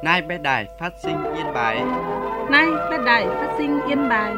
Nay bé đài phát sinh Yên Bái. Nay bé đài phát sinh Yên Bái.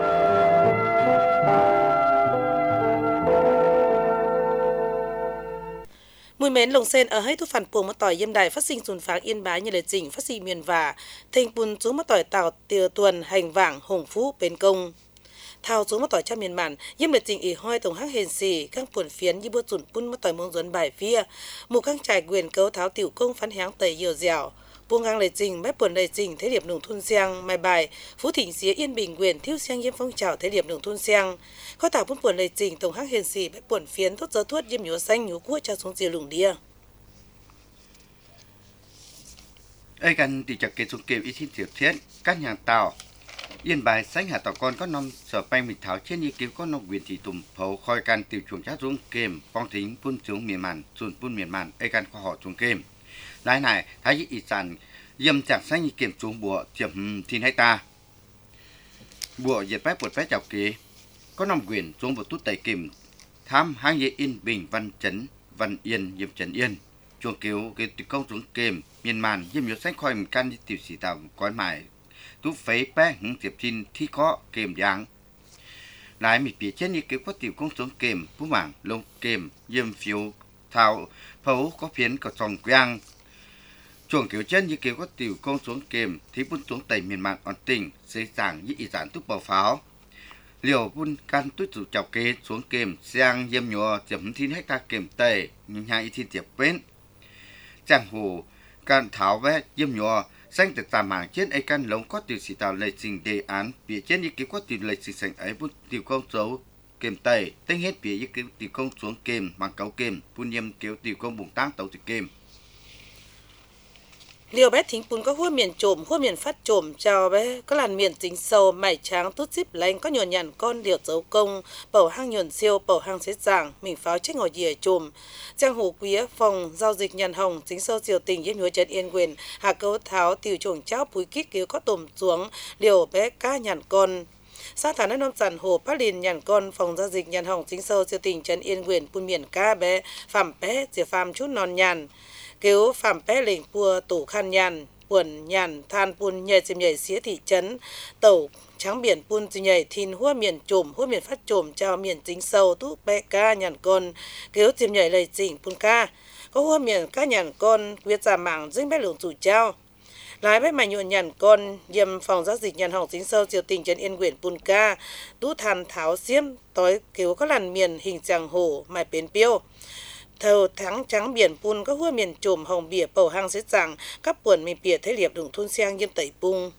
Mùi mến lồng sen ở hết thu phản puồng mà tỏi Yên Đài phát sinh dùn pháng Yên Bái như lệ chỉnh phát sinh miền và thành bùn xuống mà tỏi tàu tiều tuần hành vảng hùng phú bến công thao xuống mà tỏi cho miền mạn yếm lệ chỉnh ỉ hoi tổng hắc hền xì các buồn phiến như bữa dùn pun mà tỏi mông dồn bài phía mù các trải quyền cấu tháo tiểu công phán háng tẩy nhiều dẻo buông ngang lệ trình mép buồn lệ trình thế điệp nông thôn giang mai bài phú thịnh xía yên bình quyền thiếu giang yếm phong trào thế điệp nông thôn giang kho tảo buồn lệ trình tổng hắc hền xì mép buồn phiến thốt gió thuốc yếm nhúa xanh nhúa cua cho xuống diều lủng đia Ê gần thì chặt kết xuống kêu ý thiên tiểu thiết các nhà tàu Yên Bái sánh hạ tàu con có năm sở banh mịch tháo trên như kiếm có nông quyền thì tùm phấu khoi can tiểu chuồng chát xuống kềm phong thính phun xuống miền màn dùn phun miền màn ê gần khoa họ xuống kềm lái này thái ý sản dâm chặt sánh như kiểm xuống bùa chiếm thiên hecta bùa diệt bách bột bách chọc kế có nông quyền xuống một tút tẩy kìm tham hang dễ yên bình văn chấn văn yên diệm trấn yên chuồng cứu cái công xuống kềm miền màn diêm yếu sách khoai can đi tiểu sĩ tàu quái mải tú phế bé hứng tiệp tin thi có kềm giang lại mì phía trên như kiểu có tiểu công xuống kềm phú mảng lông kềm diêm phiếu thảo phấu có phiến có tròn quang chuồng kiểu trên như kiểu có tiểu công xuống kềm thì bún xuống tẩy miền màn on tình xây giảng như ý giản túc bảo pháo liều bún can tút chủ chào kê xuống kềm sang diêm nhùa tiệp thiên hecta kềm tẩy nhưng hai thiên tiệp bên chẳng hồ can tháo vé diêm nhùa xanh từ tà mảng trên ấy căn lống có tiểu sĩ tạo lệ trình đề án phía trên như kiểu có tiểu lệ trình sành ấy bút tiểu công dấu kềm tẩy tính hết phía như kiểu tiểu công xuống kềm bằng cấu kềm phun nhiêm kiểu tiểu công bùng tăng tàu tiểu kềm liều bé thính bún có hua miền trộm hua miền phát trộm chào bé có làn miền chính sâu mảy trắng tút zip lanh có nhồn nhằn con liều dấu công bầu hang nhồn siêu bầu hang xếp giảng mình pháo chết ngồi dìa trộm giang hồ quý phòng giao dịch nhàn hồng chính sâu diều tình yên núi trấn yên quyền hạ cấu tháo tiểu chuồng cháo bùi kít cứu có tổm xuống liều bé cá nhàn con sát thả nông sản hồ phát liền nhàn con phòng giao dịch nhàn hồng chính sâu diều tình trấn yên quyền bùn miền cá bé phàm bé diều phàm chút non nhàn cứu phạm bé lệnh pua tủ khăn nhàn buồn nhàn than pun nhảy chìm nhảy xía thị trấn tàu trắng biển pun chìm nhảy thìn hua miền trộm hua miền phát trộm cho miền chính sâu tú bé ca nhàn con cứu chìm nhảy lầy chỉnh pun ca có hua miền ca nhàn con quyết giả mạng dính bé lượng chủ trao lái bé mày nhuận nhàn con yêm phòng giao dịch nhàn hồng chính sâu triều tình trấn yên quyển pun ca tú than tháo xiêm tối cứu có làn miền hình tràng hổ mài bến piêu thầu tháng trắng biển pun có hua miền trùm hồng bìa bầu hang xếp rằng các buồn miền bìa thế liệp đụng thôn xiang yêm tẩy bung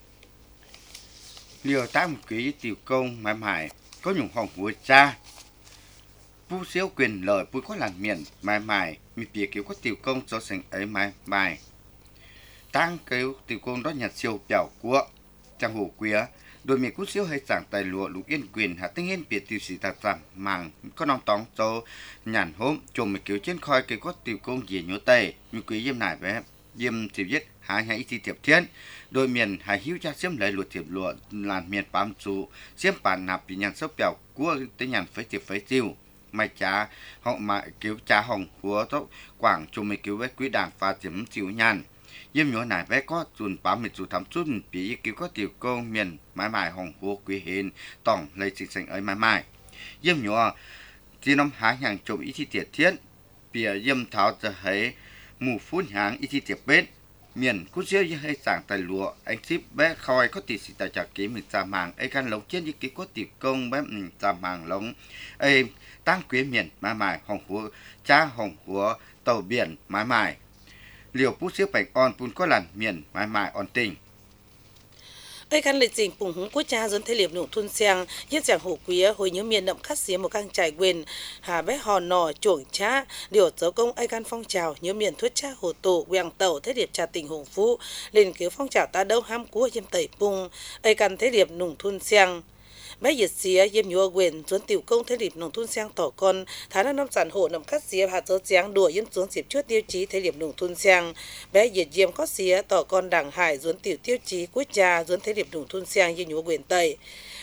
liều tám quý tiểu công mãi mãi có nhung hồng của cha pu xíu quyền lợi pu có làn miền mãi mãi miền bìa kiểu có tiểu công cho sành ấy mãi mãi tăng kêu tiểu công đó nhặt siêu bèo của trang hồ quý đôi miền cú xíu hay giảng tài lụa lục yên quyền hạ tinh yên biệt tiểu sĩ tạt giảm màng có nòng tóng cho nhàn hôm chùm kiểu trên khoi cái có tiểu công gì nhớ tây như quý yêm nải bé yêm tiểu viết hai hai thi tiệp thiên đôi miền hai hiếu cha xiêm lấy lụa tiệp lụa làn miền bám trụ xiêm bản nạp bị nhàn sốc bèo của tới nhàn phế tiệp phế tiêu mai cha họ mà kiểu cha hồng của tốc quảng chùm kiểu với quý đảng và tiệm chịu nhàn yếm nhỏ này bé có chùn bám mình chùn thắm chút bị kiểu có tiểu công miền mãi mãi hồng của quý hiền tổng lấy chính sách ấy mãi mãi yếm nhỏ chỉ năm hai hàng chùm ý thi tiệt thiết bìa yếm tháoจะให้หมู่ฟุ้นหางอีที่เจ็บเป็ดเมียนกู้เชี่ยวยังให้สั่งแต่หลัวไอ้ทิพแบะคอยก็ติดสิตาจากเกมจามางไอ้การหลงเช่นยี่ก็ติดกงแบบจามางหลงไอ้ตั้งเกวียนเมียนมาหมายห้องหัวจ้าห้องหัวเต่าเบียนมาหมายเหลียวผู้เชี่ยวแปลงอ่อนปูนก็หลั่นเมียนมาหมายอ่อนติง ấy căn lịch trình bùng húng quốc cha dân thế liệp nụ thôn xiang nhất giảng hồ quý hồi nhớ miền đậm khát xía một căn trải quyền hà bé hò nò chuồng cha điều dấu công ấy căn phong trào nhớ miền thuyết cha hồ tổ quang tàu thế liệp trà tình hùng phú lên cứu phong trào ta đâu ham cua yêm tẩy bung ấy căn thế liệp nụ thôn xiang bé nhiệt xía yêm nhua quyền zuốn tiểu công thế liệp nông thôn xiang tỏ con tháng năm sản hộ nằm khát xía hạt dấu giáng đùa yêm xuống dịp trước tiêu chí thế liệp nông thôn xiang bé nhiệt yêm có xía tỏ con đảng hải zuốn tiểu tiêu chí quốc gia zuốn thế liệp nông thôn xiang yêm nhua quyền tây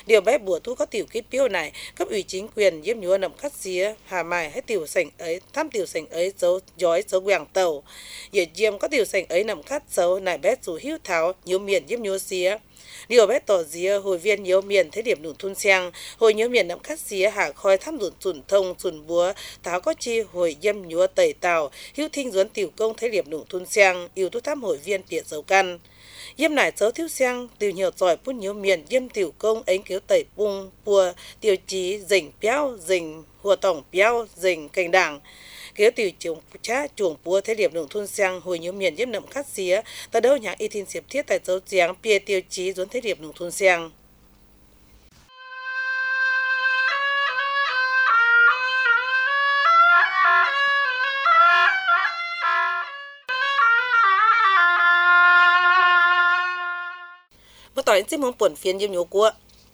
Điều bé bùa thu có tiểu kết piêu này, cấp ủy chính quyền yếm nhúa nằm khát xía, hà mài hay tiểu sảnh ấy, thăm tiểu sảnh ấy dấu giói dấu quảng tàu. Giờ diêm có tiểu sảnh ấy nằm khát xấu, này bé dù hữu tháo, nhiều miền yếm nhúa xía. Điều bé tỏ dìa hồi viên nhiều miền thế điểm nụ thun sang, hồi nhiều miền nằm khát xía hạ khói thăm rụn chuẩn thông, chuẩn búa, tháo có chi hồi yếm nhúa tẩy tàu, hữu thinh duấn tiểu công thế điểm nụ thun sang, yêu thu thăm hội viên tiệt dấu căn. Yếm nải dấu thiếu sang, từ nhiều giỏi phút nhiều miền yếm tiểu công ánh kiểu tẩy bung, bùa, tiêu chí, dình béo, dình, hùa tổng béo, dình, cành đảng. Kiểu tiểu chuồng cha chuồng búa thế điểm nông thôn sang hồi nhiều miền yếm nậm khát xía, ta đâu nhà y tin xếp thiết tại dấu giáng bia tiêu chí dốn thế điểm nông thôn sang. Một tỏi xin mong buồn phiền yếm nhố của.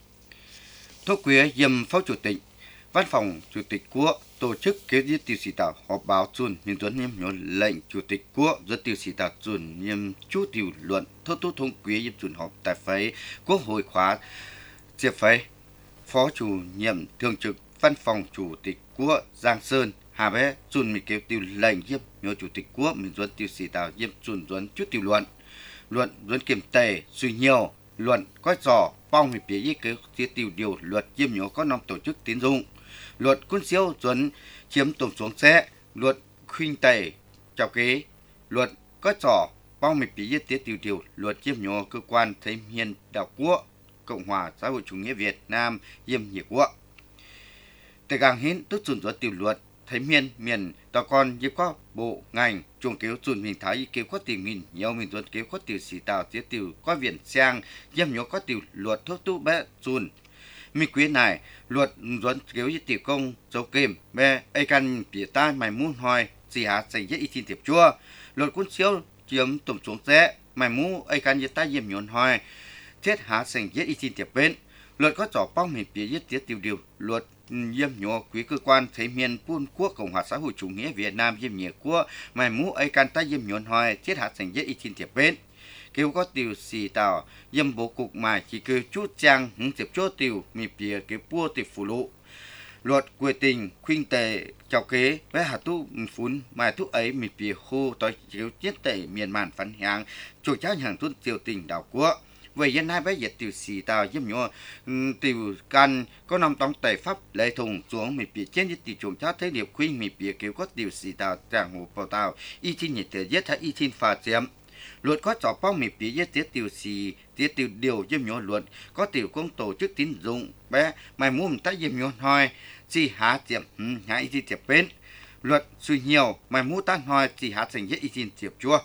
Thúc quý yếm phó chủ tịch, văn phòng chủ tịch quốc tổ chức kế diễn tiêu sĩ tạo họp báo chuẩn nhân tuấn yếm nhố lệnh chủ tịch quốc dẫn tiêu sĩ tạo chuẩn yếm chú tiểu luận thốt tú thông quý yếm chuẩn họp tại phái quốc hội khóa diệp phái phó chủ nhiệm thường trực văn phòng chủ tịch quốc Giang Sơn hà bé chuẩn mình kêu tiêu lệnh yếm nhố chủ tịch quốc mình dẫn tiêu sĩ tạo yếm chuẩn dẫn chút tiểu luận dẫn kiểm tề suy nhiều luận coi trò phong mình phía ý kế tiêu điều luật yếm nhố có năm tổ chức tín dụng luật quân siêu chuẩn chiếm tổng xuống xe luật khuynh tẩy chào kế luật có trò bao mịch bí tiết điều luật chiếm nhô cơ quan thấy hiền đạo quốc Cộng hòa xã hội chủ nghĩa Việt Nam yếm nhiệt quốc tại càng hiến tức chuẩn luật tiểu luật thấy miền tao con như có bộ ngành chuồng kéo chuẩn mình thái ý kéo có tìm nghìn nhiều mình tuần kéo có tiểu sĩ tạo tiết tiểu có viện sang yếm nhô có tiểu luật thuốc tu bé chuẩn mi quý này luật dẫn kéo như tiểu công dấu kìm bé ai căn bịa tai mày muốn hỏi gì hả dành nhất ý tin tiệp chua luật quân siêu chiếm tổng xuống xe mày muốn ai căn như ta yếm nhốn hỏi thiết hả dành nhất ý tin tiệp bên luật có trò bao mình bịa nhất tiết tiểu điều luật yếm nhổ quý cơ quan thấy miền Quân quốc Cộng hòa xã hội chủ nghĩa Việt Nam yếm nhiệt quốc mày muốn ai căn ta yếm nhốn hỏi thiết hả dành nhất ý tin tiệp bên kêu có tiểu sĩ tạo yếm bố cục mài chỉ cứ chút trang hứng tiệp chốt tiểu mi bìa cái bua tiệp phụ lụ luật quy tình khuynh tệ chào kế với hạt tu phun mài thuốc ấy mi bìa khô tôi chiếu tiết tệ miền màn phấn hàng chủ trách hàng tuân tiểu tình đảo quốc vậy dân hai bé việt tiểu sĩ tạo yếm nhô tiểu căn có năm tông tẩy pháp lệ thùng xuống mi bìa trên tiểu chủ trách thế điệp khuynh mi bìa kêu có tiểu sĩ tạo trang hồ bảo tạo y tin nhiệt thể giết hay y tin phá chiếm luật có trò bao mì bí với tiết tiểu xì tiết tiểu điều yếm nhô luật có tiểu công tổ chức tín dụng bé mày muốn ta yếm nhô hỏi chỉ há tiệm há ý tin tiệp bên luật suy nhiều mày muốn ta hỏi chỉ há thành nhất ý tin tiệp chua.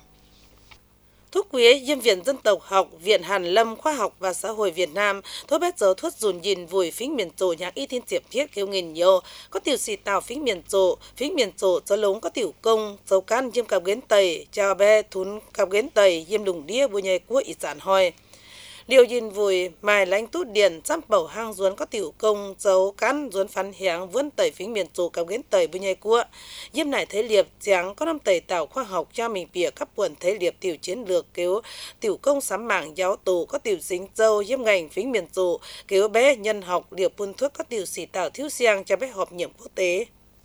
Thúc quý yếm viện dân tộc học, viện Hàn Lâm khoa học và xã hội Việt Nam, thôi bét dấu thuất dùn nhìn vùi phính miền trổ nhạc y thiên tiệp thiết kêu nghìn nhiều, có tiểu sĩ tạo phính miền trổ cho lống có tiểu công, dấu can yếm cặp ghến tẩy, chào bé thún cặp ghến tẩy yếm đùng đĩa bùi nhầy quốc ý sản hoi. Điều nhìn vùi mài lánh tút điền chăm bầu hang duốn có tiểu công dấu cán duốn phán hiáng vươn tẩy phính miền trổ cặp ghến tẩy bùi nhầy quốc yếm nải thế liệp tráng có năm tẩy tạo khoa học cho mình bịa các buồn thế liệp tiểu chiến lược kéo tiểu công sắm mạng giáo tù có tiểu dính dâu yếm ngành phính miền trổ kéo bé nhân học liệp phun thuốc có tiểu sĩ tạo thiếu xiang cho bé họp nhiệm quốc tế.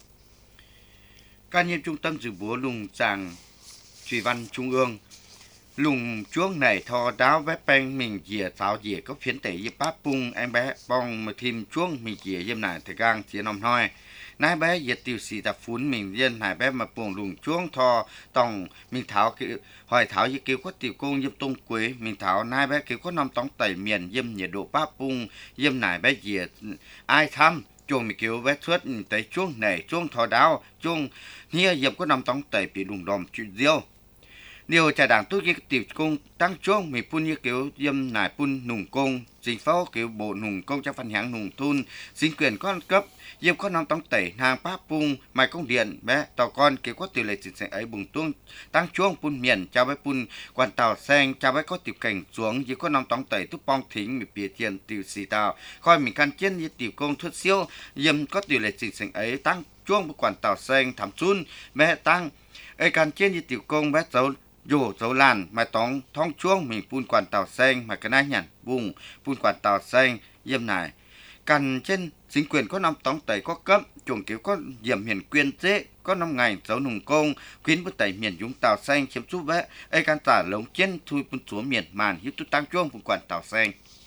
Can nhiệm trung tâm dự búa lùng tràng thủy văn trung ương lùng chuông này thò đáo bé beng mình dìa tháo dìa có phiến tẩy như bát bung em bé bong mà thêm chuông mình dìa yếm nải thời gang chỉ nằm hoi nai bé dìa tiểu sĩ tập phun mình dân nải bé mà buông lùng chuông thò tòng mình tháo hỏi tháo như kêu có tiểu công yếm tung quế mình tháo nai bé kêu có năm tông tẩy miền yếm nhiệt độ bát bung yếm nải bé dìa ai thăm chuông mình kêu bé suốt tẩy chuông này chuông thò đáo chuông nia yếm có năm tông tẩy bị lùng đòm chuyện diêu điều trả đảng tốt như tiểu công tăng chuông mình phun như kiểu yếm nải phun nùng công chính phủ kiểu bộ nùng công cho phân hạng nùng thun chính quyền con cấp yếm có năm tông tẩy hàng bát bung mai công điện bé tàu con kiểu có tỷ lệ chính sách ấy bùng tuông tăng chuông phun miền cho bé phun quan tàu xanh cho bé có tiểu cảnh xuống chỉ có năm tông tẩy túc bong thính mình bịa tiền tiểu xì tàu coi mình can chiến như tiểu công thuất siêu yếm có tỷ lệ chính sách ấy tăng chuông với quan tàu xanh thảm chun bé tăng ấy can chiến như tiểu công bé dấu làn mà tóng thong chuông mình phun quản tàu xanh mà cái này nhằn bùng phun quản tàu xanh Dìm này cần trên chính quyền có năm tóm tẩy có cấp chuồng kiểu có diệm hiền quyên dễ có năm ngày dấu nùng công quyến bức tẩy miền dũng tàu xanh chiếm giúp vẽ ai can tả lống trên thui bún chúa miền màn hiếp tu tăng chuông vùng quản tàu xanh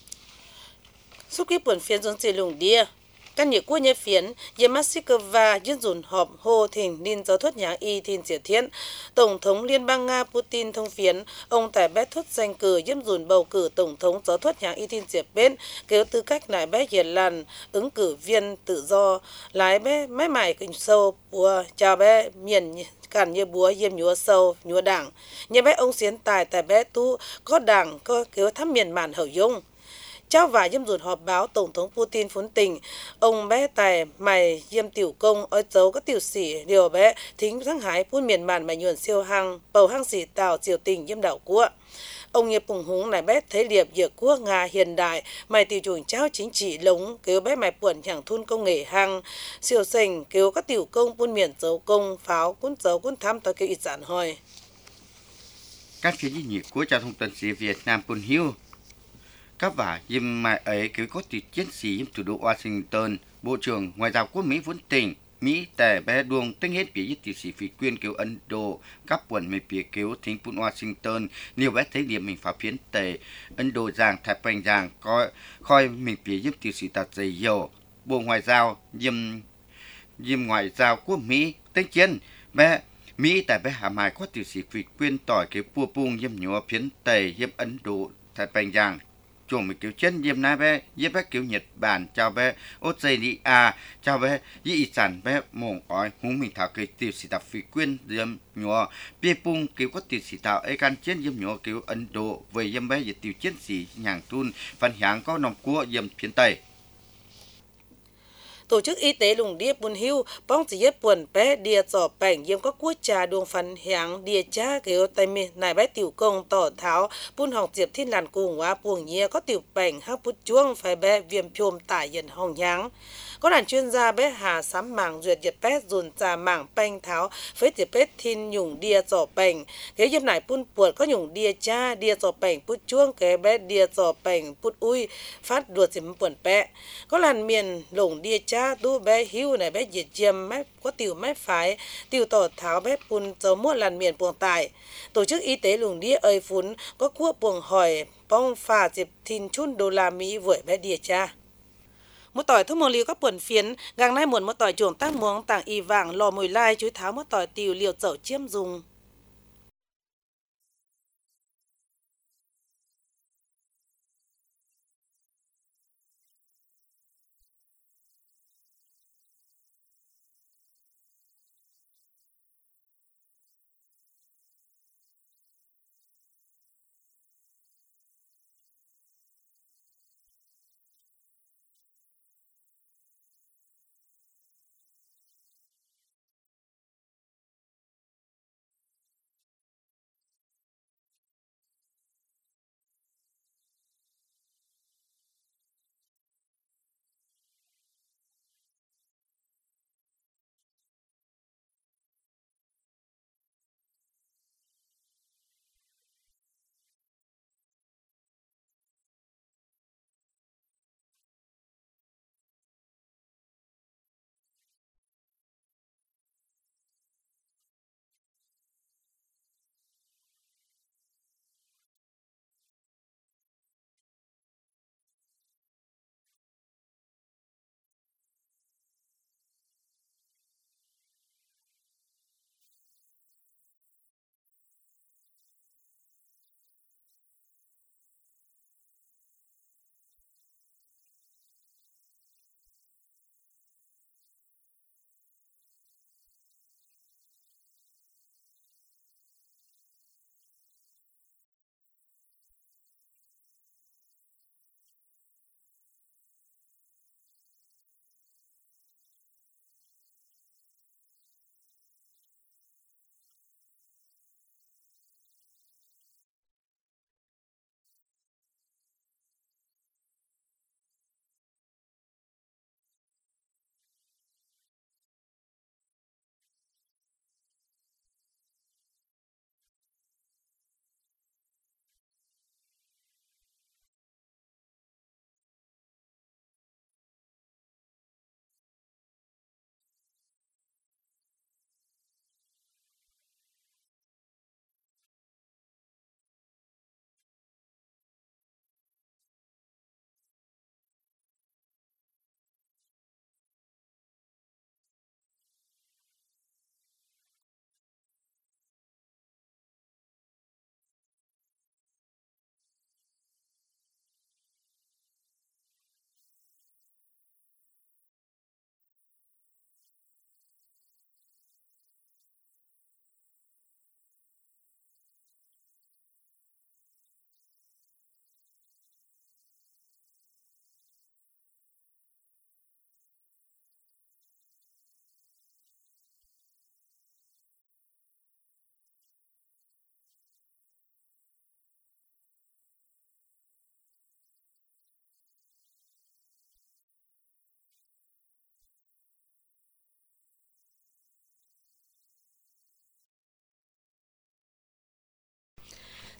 Suốt cái buồn phiền dồn chỉ lùng đia căn nhà của nhà phiến nhà Moscow dân dồn họp hồ thỉnh nên giáo thuật nhà y thìn diệt thiên tổng thống liên bang Nga Putin thông phiến ông tại bé thuyết danh cử dân dồn bầu cử tổng thống giáo thuật nhà y thìn diệt bên kêu tư cách lại bé hiền lành ứng cử viên tự do lái bé máy mải kinh sâu bùa chào bé miền cản như búa yếm nhúa sâu nhúa đảng nhà bé ông xiến tài tại bé tu có đảng có kêu thăm miền màn hậu dung trao vài dâm dụt họp báo tổng thống Putin phốn tình ông bé tài mày diêm tiểu công ở dấu các tiểu sĩ điều bé thính tháng hái phun miền màn mày nhuận siêu hăng bầu hăng sĩ tàu triều tình diêm đảo của ông nghiệp bùng húng này bé thấy liệp việc của Nga hiện đại mày tiểu chuồng trao chính trị lống kêu bé mày buồn chẳng thun công nghệ hăng siêu sình kêu các tiểu công phun miền dấu công pháo cuốn dấu cuốn thăm tới kêu ít giản hỏi các phía nhị của trao thông tấn sĩ Việt Nam Pun Hiu các bà dìm mai ấy cứ có tiết chiến sĩ thủ đô Washington, Bộ trưởng Ngoại giao của Mỹ vốn tình Mỹ tại bé đuông tính hết bị giết tiến sĩ phi quyền kiểu Ấn Độ các quần mấy phía kiểu thính pun Washington nhiều bé thấy điểm mình phá phiến tệ Ấn Độ giang Thái Bình giang coi mình phía giúp tiến sĩ tạt dày dầu Bộ Ngoại giao dìm Ngoại giao của Mỹ tính chiến bé Mỹ tại bé hạ mài có tiến sĩ phi quyền tỏi kiểu pua pung dìm nhỏ phiến tệ dìm Ấn Độ Thái Bình giang chuồng mình kiểu chân diêm na bé diêm bé kiểu Nhật Bản chào bé Australia chào bé ý sản bé mồng ói húng mình thảo cái tiểu sĩ tạo phi quyên diêm nhỏ bia pung kiểu có tiểu sĩ tạo ấy can chiến diêm nhỏ kiểu Ấn Độ với diêm bé tiểu chiến sĩ nhàng tun phần hạng có nòng cua diêm phiến tây Tổ chức Y tế lùng đĩa bùn hưu bóng chỉ yết buồn bé đìa trò bảnh yếm có quốc trà đường phần hạng đìa cha kêu tay mi nài bé tiểu công tỏ tháo bùn học diệp thiên làn cùng hóa buồng nhia có tiểu bảnh hắc bút chuông phải bé viêm phôm tải dần hồng nháng có đàn chuyên gia bé hà sắm mảng duyệt diệt bé dồn trà mảng banh tháo với diệt bé thiên nhung đìa trò bảnh cái yếm nải bùn buồn có nhung đìa cha đìa trò bảnh bút chuông cái bé đìa trò bảnh bút ui phát đuột diệp buồn bé có làn miền lủng đìa cha tu bé hiu này bé diệt chiêm bé có tiểu máy phái tiểu tỏ tháo bé bùn dấu mua làn miền buồng tải tổ chức y tế lùng đĩa ơi phún có cua buồng hỏi bong phà diệp thìn chun đô la Mỹ với bé đìa cha một tỏi thuốc mông liu các buồn phiến gang nay muộn một tỏi chuồng tác muống tảng y vàng lò mùi lai chuối tháo một tỏi tiều liều chậu chiêm dùng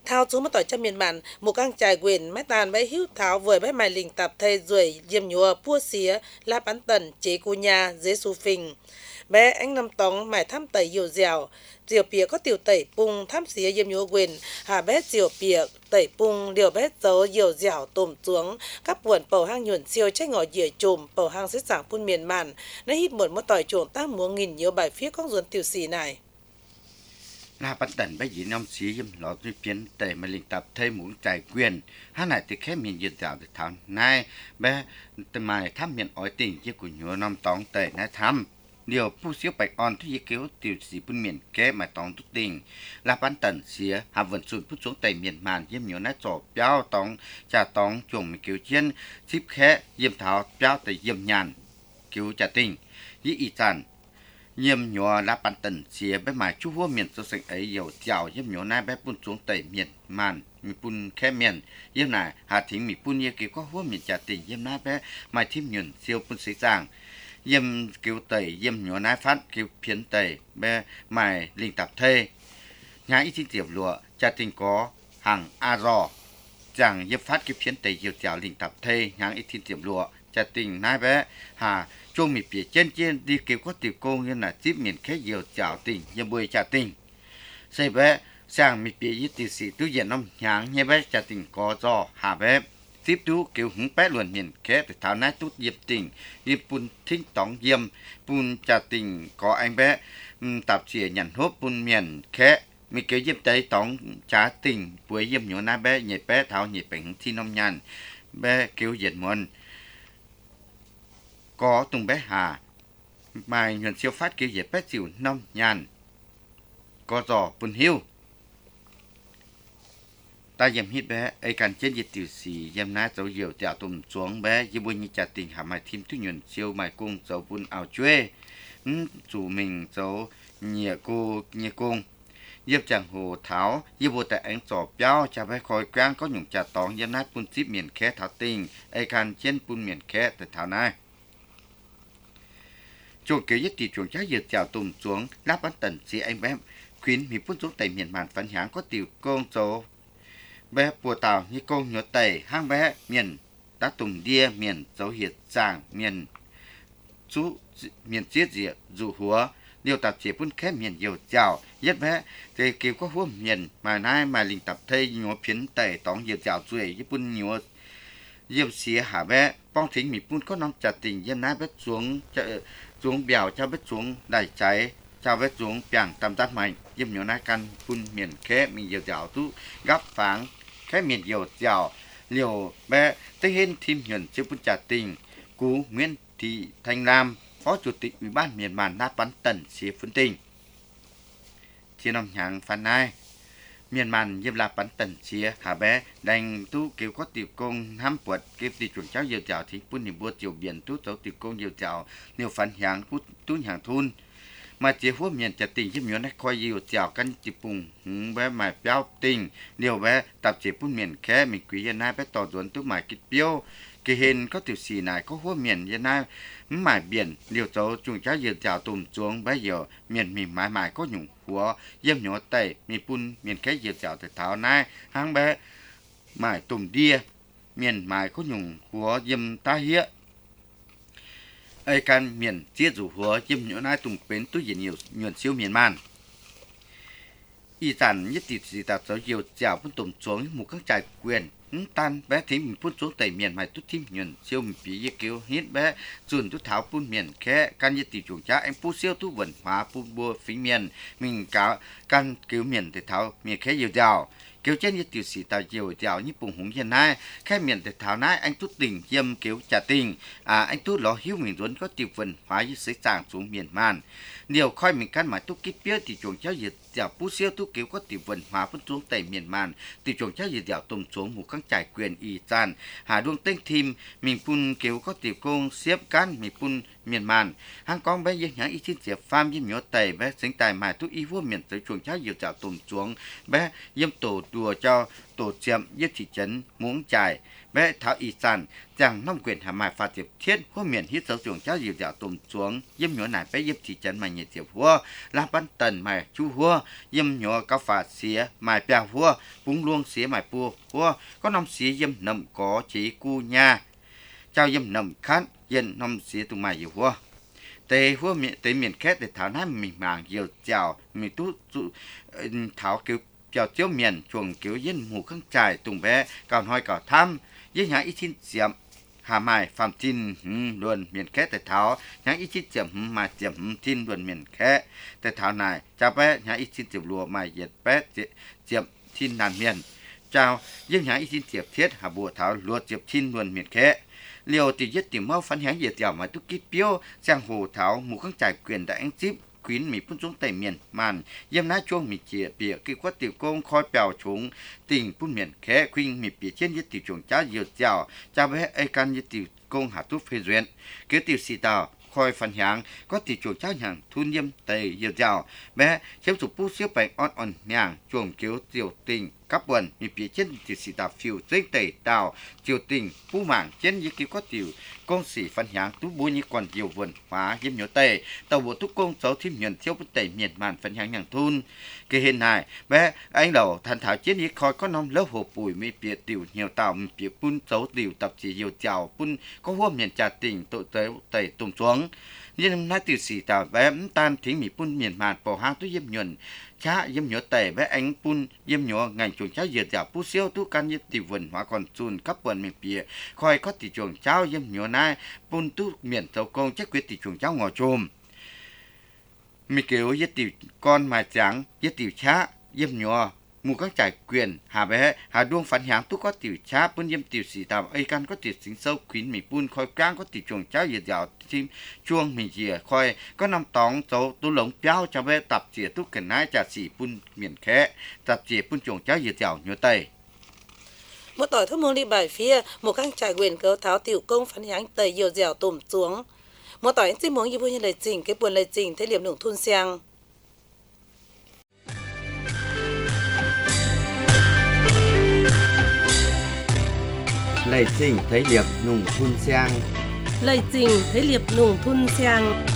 thao chú mà tỏi cho miền bản một căng trải quyền mái tàn bãi hữu tháo với bãi mài lình tập thầy ruồi diêm nhùa pua xía la bán tần chế cô nhà dễ su phình bé anh năm tóng mải thăm tẩy dầu dẻo diều pìa có tiểu tẩy pung thăm xía diêm nhùa quyền hà bé diều pìa tẩy pung điều bé dấu dầu dẻo tùm xuống các buồn bầu hang nhuận siêu trách ngỏ dìa chùm bầu hang xếp giảng phun miền màn nó hít một tỏi chuồng tác múa nghìn nhiều bài phía con ruồn tiểu xì này là bắt tần bây giờ năm xí dâm lọ tuy biến tệ mà linh tập thêm muốn trải quyền hắn này thì khép miền dân dạo để thảo nay bé từ mai thăm miền ói tình chứ của nhớ năm tòng tệ nay thăm điềuผู้เสียไปอ่อนที่เกี่ยวติวสีปุ่นเมียนแก่มาตองทุกติงลาปันตันเสียหาวันสุดผู้สงแต่เมียนมานเยี่ยมเหนียวน่าจอบเป้าตองจ่าตองจงมีเกี่ยวเช่นซิบแค่เยี่ยมเท้าเป้าแต่เยี่ยมยานเกี่ยวจ่าติงยี่อีจันเยี่ยมหยัวลาปันตันเสียไปหมายชั่วเมียนตัวสิ่งไอเหี่ยวเจ้าเยี่ยมเหนียวน่าแบบปุ่นสงแต่เมียนมานมีปุ่นแค่เมียนเยี่ยมน่ะหาถึงมีปุ่นเยี่ยเกี่ยวก็หัวเมียนจ่าติงเยี่ยมน่าแบบหมายทิมเงินเซียวปุ่นสีจางเยี่ยมคิวเตยเยี่ยมหนัวน้าฟัดคิวเพียนเตยเบหมายลิงตับเทงานอีที่เตียบลัวจะติงกอห่างอารอจังเยี่ยมฟัดคิวเพียนเตยเยี่ยวเจ้าลิงตับเทงานอีที่เตียบลัวจะติงน้าเบหาช่วงมีเปียเจนเจนดีคิวก็ติวโกงยังน่ะจิ๊บเหม็นแค่เยี่ยวเจ้าติงเยี่ยมบุยจะติงใส่เบสร้างมีเปียยึดติดสีตู้เย็นน้ำยางเยี่ยมเบจะติงกอจอหาเบtiếp tú kiểu hứng bé luồn nhìn khé để tháo nát tút diệp tình diệp bùn thính tóng diêm bùn trà tình có anh bé tạp xỉa nhằn hốp bùn miền khé mi kiểu diệp tây tóng trá tình với diệp nhỏ na bé nhảy bé tháo nhảy bánh thi nông nhàn bé kiểu diệt muôn có tung bé hà mà nhuận siêu phát kiểu diệp bé chịu nông nhàn có giò bùn hiu ta yếm hít bé ai cần chết diệt tiểu sĩ yếm ná dấu hiệu trả tùm xuống bé như bùn như trả tình hạ mai thêm thứ nhuận siêu mai cung dấu bùn ảo chuê chủ mình dấu nhẹ cung yếm chẳng hồ tháo yếm bộ tại ánh sổ béo cha bé khói quang có nhung trả tóng yếm ná bùn ship miền khé tháo tình ai cần chết bùn miền khé tại tháo này chuồng kiểu nhất tỷ chuồng trái diệt trả tùm xuống láp bắn tần sĩ anh bé khuyến mi bùn xuống tại miền màn phản hãng có tiểu công dấu bé bùa tàu như công nhớ tẩy hang bé miền đã tùng đia miền dấu hiệt giảng miền chú miền chiết diệt dù húa điều tập chỉ phun khép miền nhiều chảo nhất bé thì kêu có húa miền mà nay mà linh tập thay nhớ phiến tẩy tóng nhiều chảo chuối như phun nhớ diêm xía hả bé bong thính mi phun có năm chặt tình diêm nái bé xuống bèo cho bé xuống đẩy cháy cho bé xuống bèng tầm tát mạnh diêm nhớ nái căn phun miền khép mình nhiều chảo tú gấp pháng khép miền nhiều chảo liều bé tới hên thêm nhuận chưa phun trả tình cú Nguyễn Thị Thanh Lam phó chủ tịch ủy ban miền màn nát bắn tần xía phân tình chia năm nhàng phản ai miền màn diêm la bắn tần xía hạ bé đành tu kêu có tiểu công ham quật kêu tỷ chuẩn cháu nhiều chảo thì phun niệm bua tiểu biển tu cháu tiểu công nhiều chảo liều phản hàng tu hàng thun mà chỉ húa miền trả tình giúp nhớ nách coi nhiều chảo căn chỉ bùng bé mài béo tình liều bé tập chỉ phun miền khé mình quý dân ai bé tỏ ruộng tu mài kịch biêu kỳ hình có tiểu xì này có húa miền dân ai mài biển liều cháu chung cháu nhiều chảo tùm xuống bé giờ miền mình mài có nhung húa dâm nhỏ tẩy mình phun miền khé nhiều chảo từ tháo nai hang bé mài tùm đia miền mài có nhung húa dâm ta hía ai can miền chiết rủ húa chiêm nhỡ nai tùng bến túi nhiều nhuận siêu miền man y tàn nhất tỷ gì tạp giáo nhiều chảo phun tùng xuống một các trại quyền tan bé thấy mình phun xuống tẩy miền mày tút thêm nhuận siêu mình bị như kêu hít bé dùn tút tháo phun miền khé can nhất tỷ chuồng cha anh phun siêu tút vận hóa phun bua phí miền mình cả can cứu miền để tháo miền khé nhiều giàu kiểu trên như tiểu sĩ tạo nhiều giàu như bùng hùng hiện nay khai miền để tháo nái anh tút tình dâm kiểu trả tình anh tút ló hiếu mình muốn có tiểu phần hóa như sấy sàng xuống miền man điều khoi mình căn mà tút kít biết thì chuồng cháu diệt giàu bút siêu tút kiểu có tiểu phần hóa phân xuống tây miền man thì chuồng cháu diệt giàu tôm xuống một các trải quyền y gian hà đuông tên thìm mình phun kiểu có tiểu công xếp can mình phun miền màn hàng con bé dân nhãn ý xin diệp pham yếm nhỏ tẩy bé sinh tài mài thuốc y vua miền tới chuồng cháu nhiều chảo tùm xuống bé yếm tổ đùa cho tổ chiệm yếm thị trấn muốn trải bé tháo y sản rằng nông quyền hà mài phạt diệp thiết vua miền hít dấu chuồng cháu nhiều chảo tùm xuống yếm nhỏ này bé yếm thị trấn mài nhiệt diệp vua la ban tần mài chu vua yếm nhỏ cao phạt xía mài bèo vua búng luông xía mài pua vua có năm xía yếm nậm có chỉ cu nha trao yếm nậm khát yên năm xía tụ mài nhiều vua tề vua miền tề miền khác để tháo nát mình màng nhiều chảo mình tú tháo kiểu chảo chiếu miền chuồng kiểu yên mù khăng trải tùng bé còn hoi cỏ tham yên nhà ít xin diệm hà mài phạm tin luôn miền khác để tháo nhà ít xin diệm mà diệm tin luôn miền khác để tháo này cha bé nhà ít xin diệm lúa mài diệt bé diệm tin nàn miền chào yên nhà ít xin diệm thiết hà bùa tháo lúa diệm tin luôn miền khác liều thì giết tìm mau phán hãng diệt dẻo mà tu kít piêu giang hồ tháo mù khăng trải quyền đại anh chip quyến mỹ phun xuống tây miền màn yếm ná chuông mỹ chìa bìa kỳ quát tiểu công khói bèo chúng tình phun miền khé khuyên mỹ bìa trên giết tiểu chuồng cha diệt dẻo cha bé ai can giết tiểu công hạ tu phê duyên kế tiểu xì tàu khói phán hãng có tiểu chuồng cha hàng thun yếm tây diệt dẻo bé xếp sụp pu xếp bạch on on nhàng chuồng kiếu tiểu tình các buồn mỹ bìa trên tiểu xì tàu phiêu dây tây tàu tiểu tình pu mảng trên giết kỳ quát tiểu công sĩ phán hãng tú bùi như còn nhiều vườn hóa yếm nhỏ tây tàu bộ thúc công cháu thêm nhận thiếu bất tẩy miền màn phán hãng nhàng thun cái hiện này bé anh đầu thành thảo chiến như khói có nông lớp hồ bùi mỹ bìa tiểu nhiều tàu mỹ bìa pun cháu tiểu tập chỉ nhiều chào pun có hoa miền trà tình tội tới tẩy tùng xuống nhưng nay tiểu sĩ tàu bé tan thính mỹ pun miền màn bỏ hang tú yếm nhuận cha yếm nhỏ tẩy bé anh pun yếm nhỏ ngành chuồng cháu dừa dẻo pu siêu tú can như tiểu vườn hóa còn chun cấp vườn miền bìa khói có tiểu chuồng cháu yếm nhỏ này pun tú miền tàu công chắc quyết tiểu chuồng cháu ngò chôm mi kiểu yết tiểu con mà trắng yết tiểu cha yếm nhỏ mù các trải quyền hà bé hà đuông phản hãng tú có tiểu cha pun yếm tiểu sĩ tàu ai can có tiểu sinh sâu khuyến mi pun khói cang có tiểu chuồng cháu dừa dẻo chim chuông mi dìa khói có năm tóng cháu tú lồng béo cho bé tập chỉ tú cần nái trà sĩ pun miền khé tập chỉ pun chuồng cháu dừa dẻo nhớ tây một tỏi thúc môn đi bài phía một khang trải quyền cấu tháo tiểu công phán hãng tây nhiều dẻo tùm xuống một tỏi chỉ muốn như vui như lời trình cái buồn lời trình thế liệm nông thôn sang lời trình thấy liệp nùng thun sang lời trình thấy liệp nùng thun sang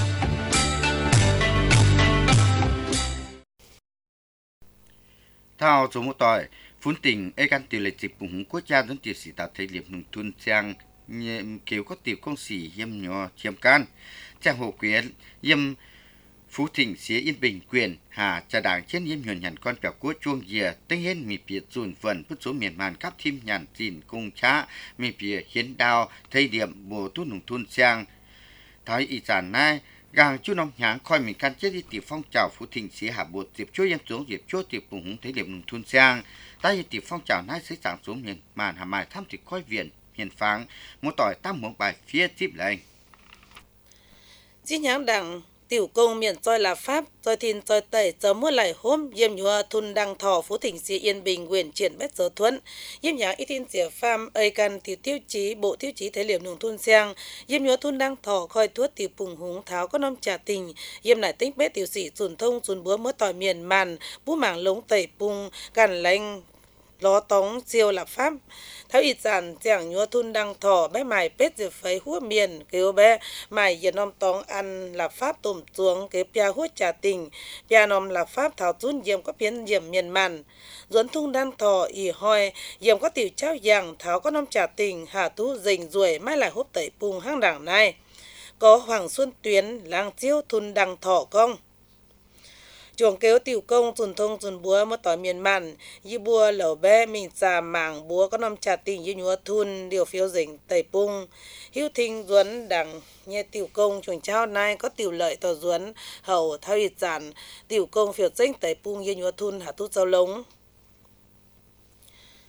thao số một tỏi phun tình ai can tiểu lệ dịch bùng quốc gia đến tiểu sĩ tạo thấy liệp nùng thun sang kiểu có tiểu công sĩ yếm nhỏ chiêm can trang hồ quyến yếm phú thịnh xía yên bình quyền hà trà đảng trên yếm nhuận nhằn con bèo quốc chuông dìa tinh hên mì bìa dùn vần bút số miền màn cắp thim nhàn dìn cung trá mì bìa hiến đao thay điểm bồ tu nùng thun sang thái y giản nai gàng chú nông nháng coi mình can chết đi tiểu phong trào phú thịnh xía hà bột diệp chúa yếm xuống diệp chúa tiệp bùng húng thấy điểm nùng thun sang tại tiểu phong trào nai sẽ giảng xuống miền màn hà mài thăm thì coi viện hiền pháng một tỏi tam một bài phía tiếp lệnh chi nhánh đảng tiểu công miền trôi là pháp trôi thìn trôi tẩy giờ mua lại hôm yếm nhua thun đăng thọ phú thịnh sĩ yên bình quyền triển bét giờ thuận yếm nháng ít tin diệp pham ơi can tiểu tiêu chí bộ tiêu chí thế liệm nông thôn sang yếm nhua thun đăng thọ khoi thuốc tiểu bùng húng tháo có nom trà tình yếm lại tính bét tiểu sĩ dùn thông dùn búa mới tỏi miền màn bú mảng lống tẩy bùng càn lanh ló tống siêu là pháp tháo ít giản chẳng nhua thun đăng thọ bé mài pết diệp phấy húa miền kêu bé mài giờ nom tống ăn là pháp tùm xuống cái pia húa trà tình pia nom là pháp thảo chun diệm có biến diệm miền màn duẩn thun đăng thọ ỉ hoi diệm có tiểu trao giang tháo có nom trà tình hà tú dình ruồi mai lại húp tẩy bùng hang đảng này có Hoàng Xuân Tuyến lang chiêu thun đăng thọ công chuồng kéo tiểu công dùn thông dùn búa mất tỏi miền màn như búa lẩu bé mình xà mảng búa có năm trà tình như nhúa thun điều phiếu dình tẩy bung hữu thinh duẩn đằng nhẹ tiểu công chuồng trao nay có tiểu lợi tỏ duẩn hậu thao ít giản tiểu công phiếu dình tẩy bung như nhúa thun hạ tút dao lống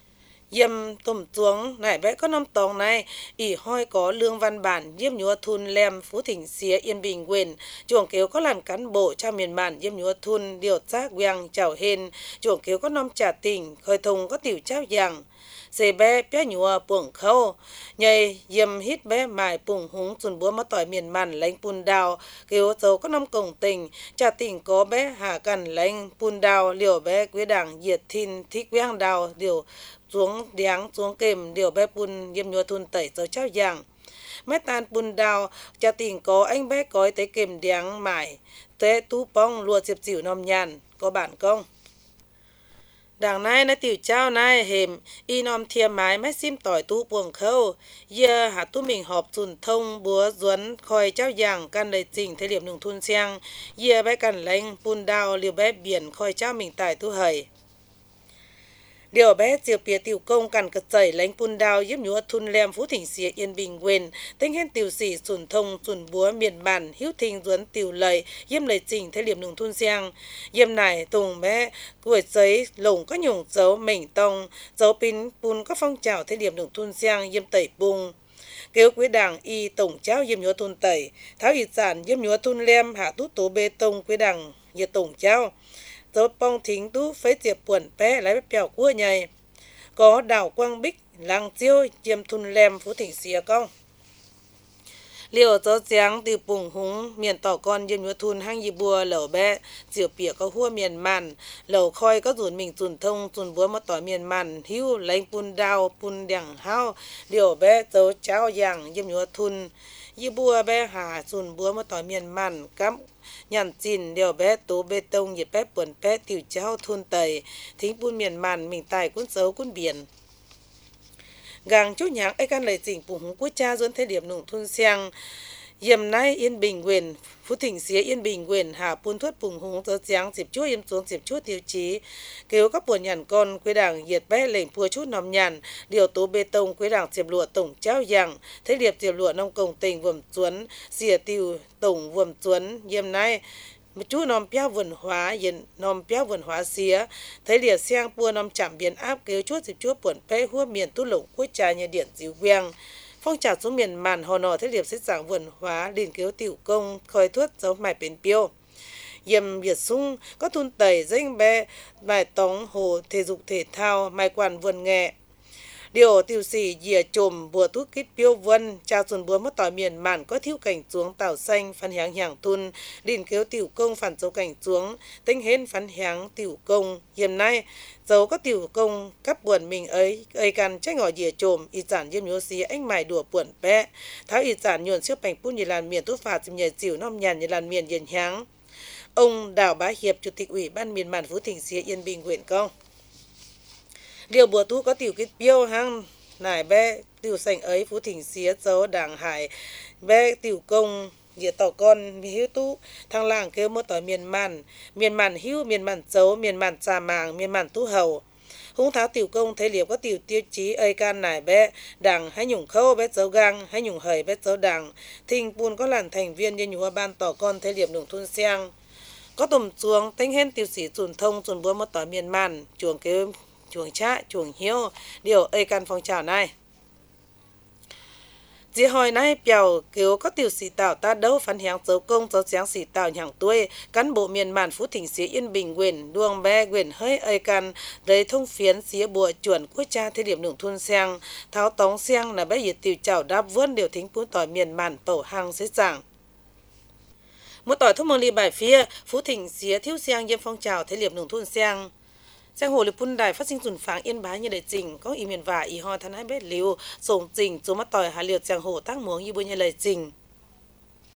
yếm tùm chuông nải bé có năm tòng này ỉ hoi có lương văn bản yếm nhúa thun lem Phú Thịnh Xía Yên Bình Quyền chuồng kéo có làm cán bộ cha miền bản yếm nhúa thun điều giác quang chào hên chuồng kéo có năm trả tình khơi thùng có tiểu trao giang xe bé bé nhúa buồng khâu nhảy yếm hít bé mài bùng húng chuồn búa mất tỏi miền màn lãnh pun đào kéo dấu có năm cổng tình trả tình có bé hạ cần lãnh pun đào liều bé quý đảng diệt thìn thích quang đào điều xuống điáng xuống kềm điều bé pun yếm nhúa thun tẩy dấu trao giang mấy tan pun đào trả tình có anh bé cói tới kềm điáng mài tế tú bong lùa diệp dịu nòm nhàn có bản công đằng này nó tiểu trao này hềm y nòm thiềm mái mấy sim tỏi tú buồng khâu giờ hạt tú mình họp sùn thông búa duấn khoi trao giang căn đầy trình thế điểm đường thun xiang giờ bé cần lệnh pun đào liều bé biển khoi trao mình tại tú hầy điều bé chiều bìa tiểu công cần cật dậy lãnh pun đào yếm nhúa thun lem Phú Thịnh Xía Yên Bình Quyền tính hen tiểu sĩ sùn thông sùn búa miền bản hiếu thình duấn tiểu lầy yếm lầy trình thế điểm đường thun xiang yếm này tùng bé tuổi giấy lồng có nhung dấu mảnh tông dấu pin pun có phong trào thế điểm đường thun xiang yếm tẩy bung kêu quý đảng y tổng trao yếm nhúa thun tẩy tháo y sản yếm nhúa thun lem hạ tú tố bê tông quý đảng yếm tổng trao dấu bong thính tú phế diệp buồn bé lấy bèo cua nhầy có đảo quang bích làng chiêu chiêm thun lem Phú Thịnh Xía công liều dấu giáng từ bùng húng miền tỏ con yếm nhúa thun hang y bùa lẩu bé diều bìa có hua miền màn lẩu khoi có dùn mình dùn thông dùn búa mất tỏi miền màn hưu lấy pun đào pun đằng hao liều bé dấu cháo giang yếm nhúa thun y bùa bé hà dùn búa mất tỏi miền màn cắm nhàn chín điều bé tố bê tông nhiệt bé buồn bé tiểu trao thôn tây thính buôn miền màn mình tài cuốn xấu cuốn biển gang chút nháng ấy can lời chỉnh bùng húng quốc cha dẫn thế điểm nông thôn xiang yếm nay Yên Bình Quyền Phú Thịnh Xía Yên Bình Quyền hạ pun thuất bùng húng tớ giáng dịp chúa yếm xuống dịp chúa tiêu chí kêu các buồn nhàn con quê đảng nhiệt bé lệnh pua chút nòm nhàn điều tố bê tông quê đảng diệp lụa tổng trao giang thế điệp diệp lụa nông công tình vườn chuấn xìa tiêu tổng vườn chuấn yếm nay một chú nòm péo vườn hóa yên nòm péo vườn hóa xía thấy liệt xiang pua nòm chạm biến áp kêu chúa dịp chúa buồn bé hua miền tu lộng quốc trà nhà điện dịu quang phong trào xuống miền màn hò nọ thế liệp xếp giảng vườn hóa liền kéo tiểu công khơi thuốc dấu mải bền piêu yếm việt sung có thun tẩy danh bé bài tống hồ thể dục thể thao mai quản vườn nghệ điều tiểu sĩ dìa trồm bùa thuốc kít piêu vân trao dùn búa mất tỏi miền màn có thiếu cảnh xuống tàu xanh phán hiáng hiảng thun liền kéo tiểu công phản dấu cảnh xuống tính hên phán hiáng tiểu công yếm nay dấu có tiểu công cắp buồn mình ấy can trách ngỏ dìa trồm y sản yếm nhố xí anh mài đùa buồn bé tháo y sản nhuận siêu bành pun như làn miền tốt phạt dìm nhảy dịu nom nhàn như làn miền yên hiáng ông Đào Bá Hiệp chủ tịch ủy ban miền màn Phú Thịnh Xía Yên Bình huyện công điều bùa tu có tiểu kít piêu hang nải bé tiểu sành ấy Phú Thịnh Xía dấu đảng hải bé tiểu công dìa tỏ con hiếu tu thằng làng kêu mất tỏi miền màn hiếu miền màn dấu miền màn trà màng miền màn tu hầu húng tháo tiểu công thấy liệp có tiểu tiêu chí ấy can nải bé đảng hay nhung khâu bé dấu gang hay nhung hời bé dấu đảng thình pun có làn thành viên như nhúa ban tỏ con thấy liệp đường thôn xiang có tùm chuông tính hên tiểu sĩ dùn thông dùn búa mất tỏi miền màn chuồng kêu chuồng trá chuồng hiếu điều ấy can phong trào này dì hồi nay bèo kêu có tiểu sĩ tạo ta đấu phán hiáng dấu công dấu giáng sĩ tạo nhàng tuổi cán bộ miền màn Phú Thịnh Xía Yên Bình quyền đuông bé quyền hơi ấy can đấy thông phiến xía bùa chuẩn quốc cha thế điểm đường thôn xiang tháo tống xiang là bé nhiệt tiểu chảo đáp vươn điều thính pún tỏi miền màn bầu hang dễ dàng một tỏi thông mong ly bài phía Phú Thịnh Xía thiếu xiang yếm phong trào thế điểm đường thôn xiang giang hồ liệp pun đài phát sinh dùn pháng yên bái như đại trình có ý miền và ý ho thân hai bét liu sổng trình số mắt tỏi hà liệt giang hồ tác muống như bôi như lời trình